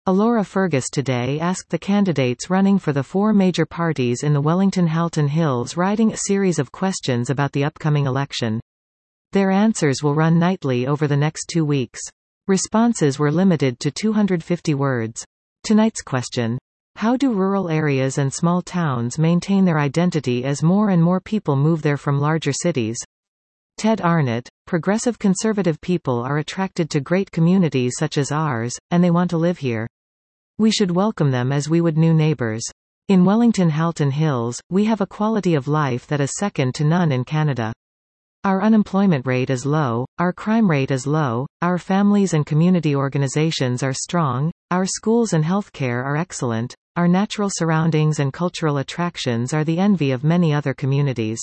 Alora Fergus today asked the candidates running for the four major parties in the Wellington-Halton Hills riding a series of questions about the upcoming election. Their answers will run nightly over the next 2 weeks. Responses were limited to 250 words. Tonight's question: how do rural areas and small towns maintain their identity as more and more people move there from larger cities? Ted Arnott: progressive conservative people are attracted to great communities such as ours, and they want to live here. We should welcome them as we would new neighbors. In Wellington-Halton Hills, we have a quality of life that is second to none in Canada. Our unemployment rate is low, our crime rate is low, our families and community organizations are strong, our schools and healthcare are excellent, our natural surroundings and cultural attractions are the envy of many other communities.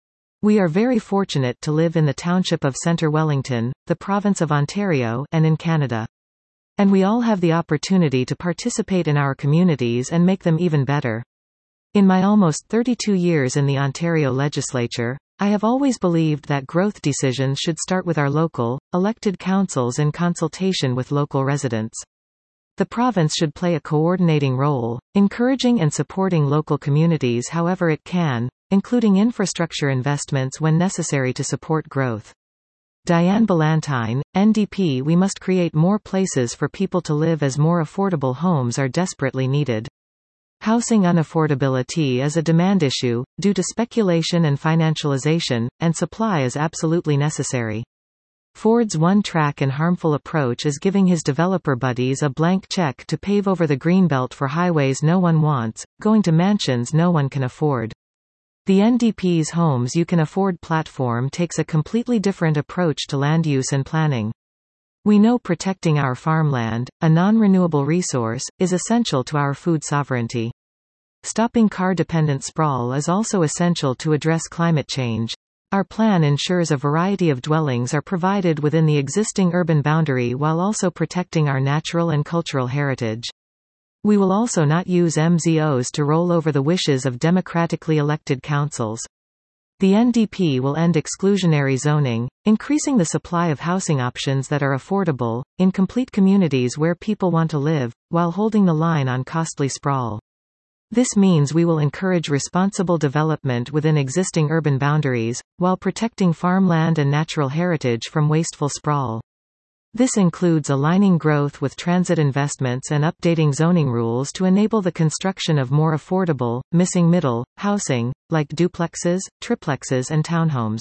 We are very fortunate to live in the township of Centre Wellington, the province of Ontario, and in Canada. And we all have the opportunity to participate in our communities and make them even better. In my almost 32 years in the Ontario legislature, I have always believed that growth decisions should start with our local, elected councils in consultation with local residents. The province should play a coordinating role, encouraging and supporting local communities however it can, including infrastructure investments when necessary to support growth. Diane Ballantyne, NDP. We must create more places for people to live as more affordable homes are desperately needed. Housing unaffordability is a demand issue, due to speculation and financialization, and supply is absolutely necessary. Ford's one-track and harmful approach is giving his developer buddies a blank check to pave over the greenbelt for highways no one wants, going to mansions no one can afford. The NDP's Homes You Can Afford platform takes a completely different approach to land use and planning. We know protecting our farmland, a non-renewable resource, is essential to our food sovereignty. Stopping car-dependent sprawl is also essential to address climate change. Our plan ensures a variety of dwellings are provided within the existing urban boundary while also protecting our natural and cultural heritage. We will also not use MZOs to roll over the wishes of democratically elected councils. The NDP will end exclusionary zoning, increasing the supply of housing options that are affordable, in complete communities where people want to live, while holding the line on costly sprawl. This means we will encourage responsible development within existing urban boundaries, while protecting farmland and natural heritage from wasteful sprawl. This includes aligning growth with transit investments and updating zoning rules to enable the construction of more affordable, missing middle, housing, like duplexes, triplexes and townhomes.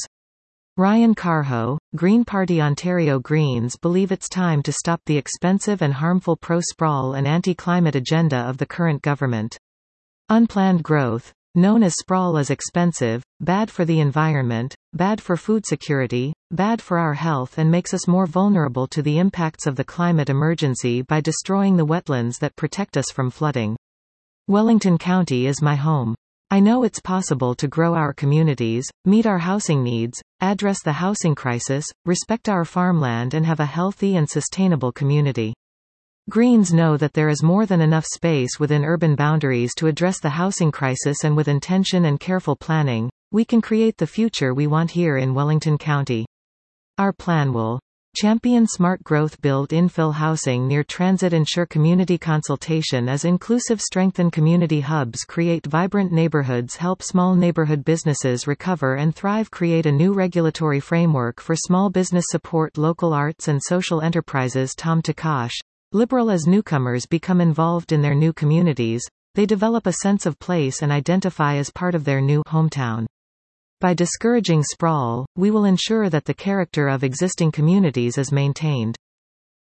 Ryan Carho, Green Party Ontario Greens believe it's time to stop the expensive and harmful pro-sprawl and anti-climate agenda of the current government. Unplanned growth, known as sprawl, is expensive, bad for the environment, bad for food security, bad for our health, and makes us more vulnerable to the impacts of the climate emergency by destroying the wetlands that protect us from flooding. Wellington County is my home. I know it's possible to grow our communities, meet our housing needs, address the housing crisis, respect our farmland and have a healthy and sustainable community. Greens know that there is more than enough space within urban boundaries to address the housing crisis, and with intention and careful planning, we can create the future we want here in Wellington County. Our plan will champion smart growth, build infill housing near transit, ensure community consultation as inclusive, strengthen community hubs, create vibrant neighborhoods, help small neighborhood businesses recover and thrive, create a new regulatory framework for small business, support local arts and social enterprises. Tom Takash, Liberal. As newcomers become involved in their new communities, they develop a sense of place and identify as part of their new hometown. By discouraging sprawl, we will ensure that the character of existing communities is maintained.